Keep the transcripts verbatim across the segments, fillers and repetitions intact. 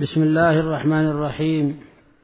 بسم الله الرحمن الرحيم.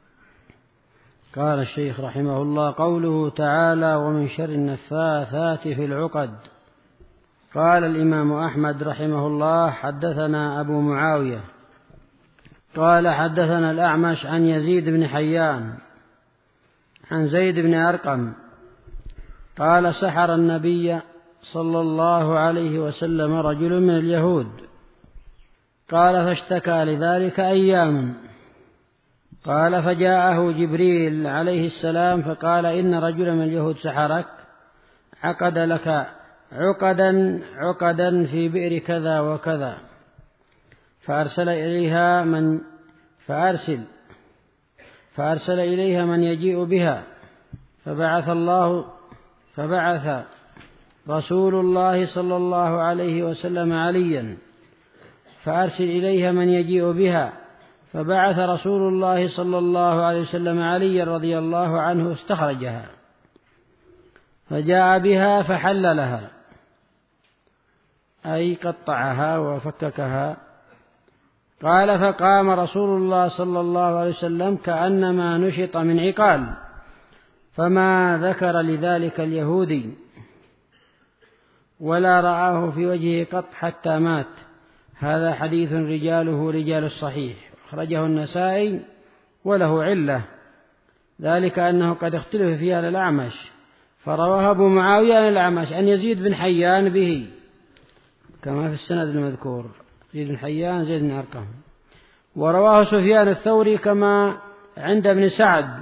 قال الشيخ رحمه الله: قوله تعالى: ومن شر النفاثات في العقد. قال الإمام أحمد رحمه الله: حدثنا أبو معاوية قال حدثنا الأعمش عن يزيد بن حيان عن زيد بن أرقم قال: سحر النبي صلى الله عليه وسلم رجل من اليهود، قال: فاشتكى لذلك أيام، قال: فجاءه جبريل عليه السلام فقال: إن رجلا من اليهود سحرك، عقد لك عقدا عقدا في بئر كذا وكذا، فأرسل إليها من فأرسل فأرسل إليها من يجيء بها، فبعث الله فبعث رسول الله صلى الله عليه وسلم عليا فأرسل إليها من يجيء بها، فبعث رسول الله صلى الله عليه وسلم عليا رضي الله عنه استخرجها، فجاء بها فحل لها، أي قطعها وفككها. قال: فقام رسول الله صلى الله عليه وسلم كأنما نشط من عقال، فما ذكر لذلك اليهودي ولا رآه في وجهه قط حتى مات. هذا حديث رجاله رجال الصحيح، أخرجه النسائي وله علة، ذلك أنه قد اختلف فيها الأعمش، فرواه أبو معاوية عن الأعمش عن يزيد بن حيان به كما في السند المذكور، يزيد بن حيان زيد بن أرقم، ورواه سفيان الثوري كما عند ابن سعد،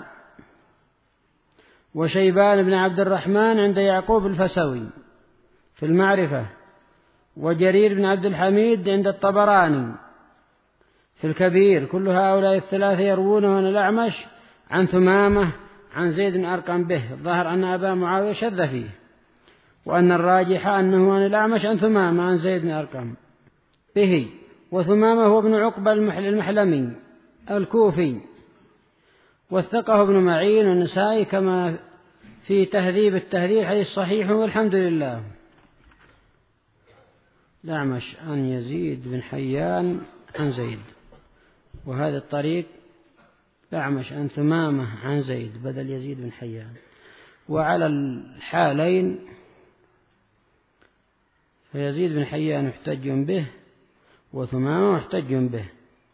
وشيبان بن عبد الرحمن عند يعقوب الفسوي في المعرفة، وجرير بن عبد الحميد عند الطبراني في الكبير. كل هؤلاء الثلاثة يروونه عن الأعمش عن ثمامة عن زيد بن أرقم به. الظاهر أن أبا معاوية شذ فيه، وأن الراجح أنه عن الأعمش عن ثمامة عن زيد بن أرقم به، وثمامة هو ابن عقبة المحلمي الكوفي، وثقه ابن معين والنسائي كما في تهذيب التهذيب، حديث صحيح والحمد لله. الأعمش عن يزيد بن حيان عن زيد، وهذا الطريق الأعمش عن ثمامة عن زيد بدل يزيد بن حيان. وعلى الحالين فيزيد بن حيان محتج به، وثمامة محتج به،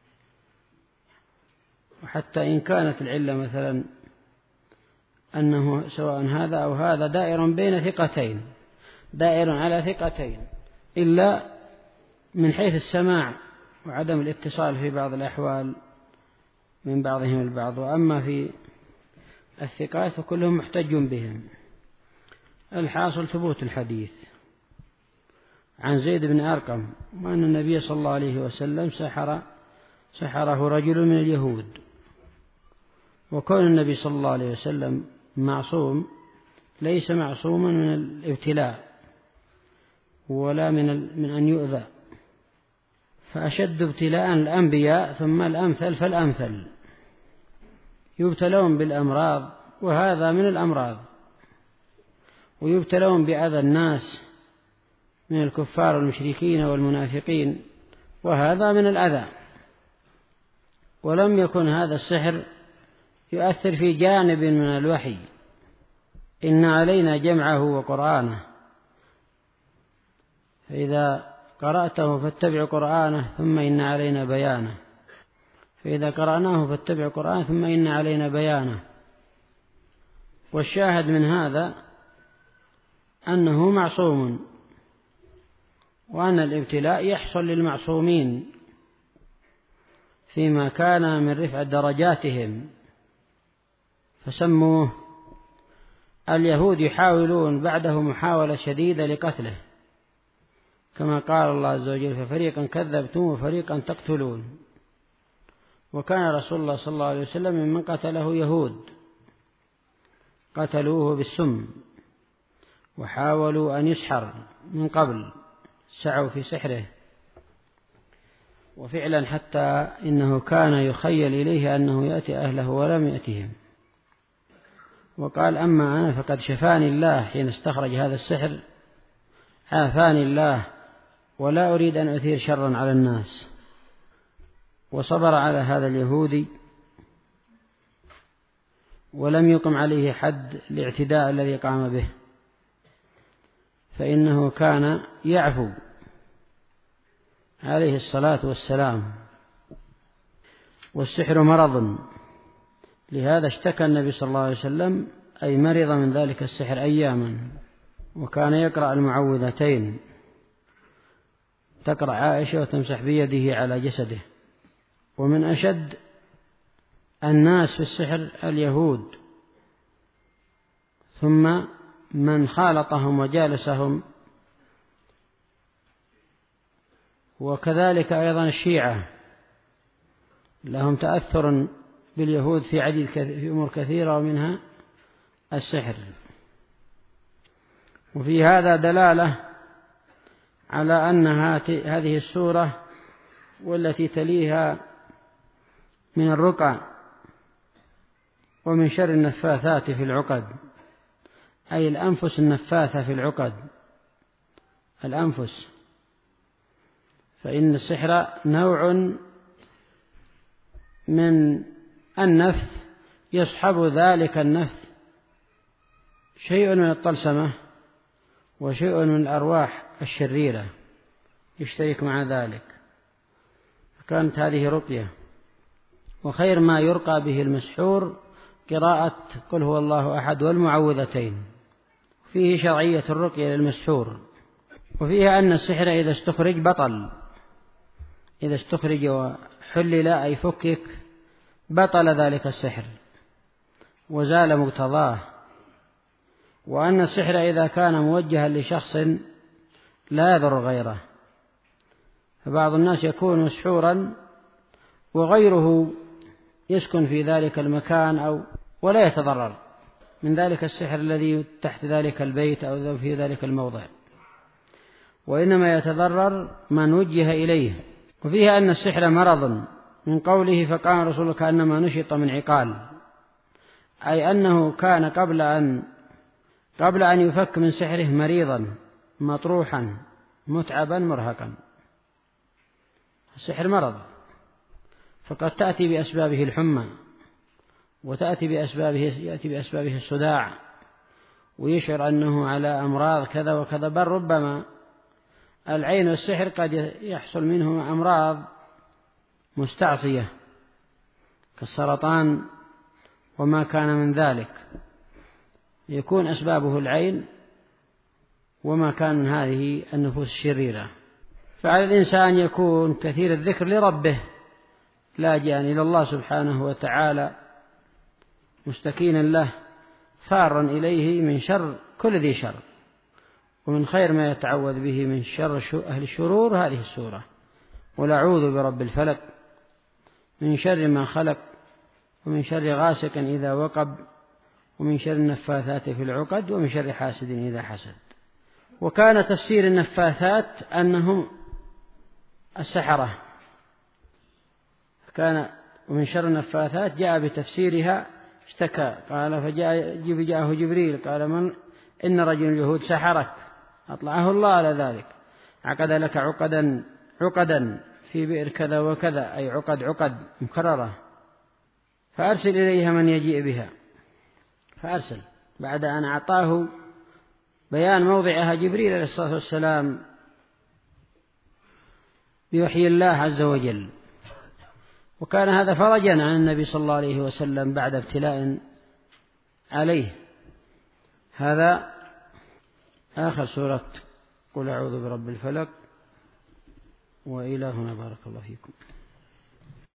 وحتى إن كانت العلة مثلا أنه سواء هذا أو هذا دائر بين ثقتين، دائر على ثقتين، إلا من حيث السماع وعدم الاتصال في بعض الأحوال من بعضهم البعض، وأما في الثقات فكلهم محتج بهم. الحاصل ثبوت الحديث عن زيد بن أرقم، وأن النبي صلى الله عليه وسلم سحر سحره رجل من اليهود، وكون النبي صلى الله عليه وسلم معصوم ليس معصوما من الابتلاء ولا من من أن يؤذى، فأشد ابتلاء الأنبياء ثم الأمثل فالأمثل، يبتلون بالأمراض وهذا من الأمراض، ويبتلون بأذى الناس من الكفار والمشركين والمنافقين وهذا من الأذى. ولم يكن هذا السحر يؤثر في جانب من الوحي، إن علينا جمعه وقرآنه، فإذا قرأته فاتبع قرآنه ثم إن علينا بيانه، فإذا قرأناه فاتبع قرآنه ثم إن علينا بيانه. والشاهد من هذا أنه معصوم، وأن الابتلاء يحصل للمعصومين فيما كان من رفع درجاتهم، فسموه. اليهود يحاولون بعده محاولة شديدة لقتله، كما قال الله عز وجل: ففريقا كذبتم وفريقا تقتلون. وكان رسول الله صلى الله عليه وسلم ممن قتله يهود، قتلوه بالسم، وحاولوا أن يسحر من قبل، سعوا في سحره، وفعلا حتى إنه كان يخيل إليه أنه يأتي أهله ولم يأتهم، وقال: أما أنا فقد شفاني الله حين استخرج هذا السحر، عافاني الله، ولا أريد أن أثير شرا على الناس. وصبر على هذا اليهودي ولم يقم عليه حد الاعتداء الذي قام به، فإنه كان يعفو عليه الصلاة والسلام. والسحر مرض، لهذا اشتكى النبي صلى الله عليه وسلم أي مرض من ذلك السحر أياما، وكان يقرأ المعوذتين، تقرأ عائشة وتمسح بيده على جسده. ومن أشد الناس في السحر اليهود، ثم من خالطهم وجالسهم، وكذلك أيضا الشيعة لهم تأثر باليهود في عديد في أمور كثيرة، ومنها السحر. وفي هذا دلالة على أن هذه السورة والتي تليها من الرقى ومن شر النفاثات في العقد، أي الأنفس النفاثة في العقد، الأنفس، فإن السحر نوع من النفث يصحب ذلك النفث شيء من الطلسمة وشيء من الأرواح الشريرة يشترك مع ذلك. فكانت هذه رقية. وخير ما يرقى به المسحور قراءة قل هو الله أحد والمعوذتين. فيه شرعية الرقية للمسحور، وفيها أن السحر إذا استخرج بطل، إذا استخرج وحلل أي فكك بطل ذلك السحر وزال مقتضاه. وأن السحر إذا كان موجها لشخص لا يضر غيره، فبعض الناس يكون مسحورا وغيره يسكن في ذلك المكان أو ولا يتضرر من ذلك السحر الذي تحت ذلك البيت أو في ذلك الموضع، وإنما يتضرر من وجه إليه. وفيها أن السحر مرض من قوله فقام رسول كأنما نشط من عقال، أي أنه كان قبل أن قبل أن يفك من سحره مريضا مطروحا متعبا مرهقا. السحر مرض، فقد تأتي بأسبابه الحمى، وتأتي بأسبابه يأتي بأسبابه الصداع، ويشعر أنه على أمراض كذا وكذا، بل ربما العين والسحر قد يحصل منه أمراض مستعصية كالسرطان وما كان من ذلك، يكون أسبابه العين وما كان من هذه النفوس الشريرة. فعلى الإنسان يكون كثير الذكر لربه، لاجئا إلى الله سبحانه وتعالى، مستكينا له، فارا إليه من شر كل ذي شر، ومن خير ما يتعوذ به من شر أهل الشرور هذه السورة. قل أعوذ برب الفلق من شر ما خلق، ومن شر غاسق إذا وقب، ومن شر النفاثات في العقد، ومن شر حاسد إذا حسد. وكان تفسير النفاثات أنهم السحرة، كان ومن شر النفاثات جاء بتفسيرها اشتكى قال فجاء جاءه جبريل قال من إن رجل اليهود سحرك، أطلعه الله على ذلك، عقد لك عقدا عقدا في بئر كذا وكذا، أي عقد عقد مكررة، فأرسل إليها من يجيء بها. فأرسل بعد أن أعطاه بيان موضعها جبريل عليه الصلاة والسلام بوحي الله عز وجل. وكان هذا فرجا عن النبي صلى الله عليه وسلم بعد ابتلاء عليه. هذا آخر سورة قل أعوذ برب الفلق. وإلى هنا بارك الله فيكم.